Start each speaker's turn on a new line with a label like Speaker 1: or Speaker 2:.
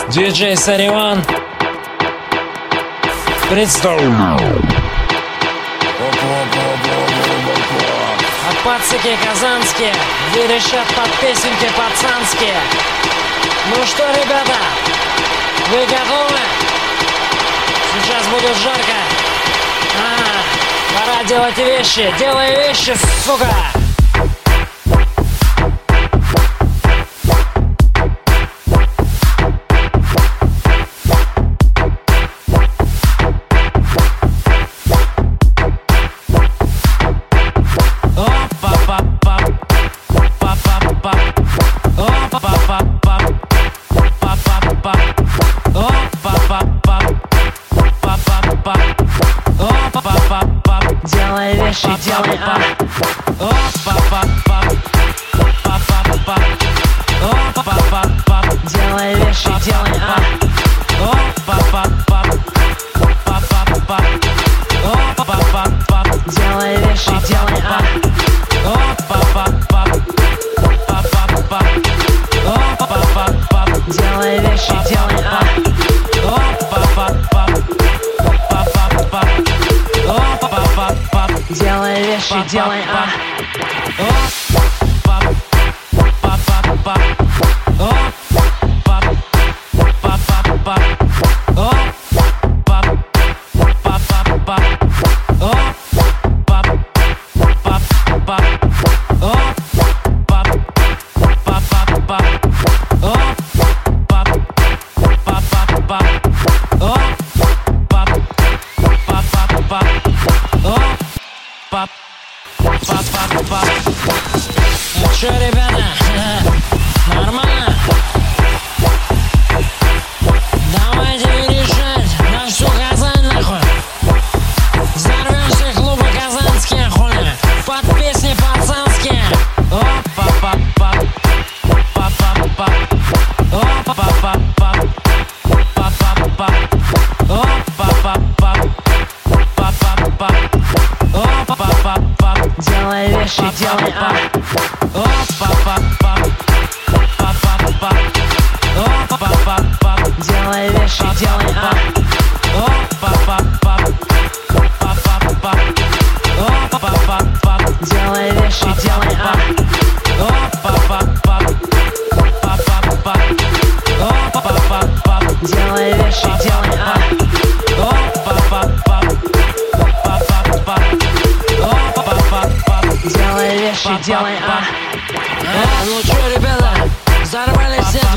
Speaker 1: Диджей Сариван. Представляю. А пацики казанские верещат под песенки пацанские. Ну что, ребята, вы готовы? Сейчас будет жарко. Пора делать вещи. Делай вещи, сука!
Speaker 2: Делай вещи, делай Делай вещи, делай Делай вещи, делай Делай вещи, делай Делай вещи, делай
Speaker 1: Чё, ребята, нормально? Давайте решать на всю Казань, нахуй. Взорвем все клубы казанские, хули. Под песни пацанские.
Speaker 2: Делай вещи, делай Делай вещи, делай Делай вещи, делай Делай вещи, делай Делай вещи, делай
Speaker 1: Ну чё, ребята, взорвали все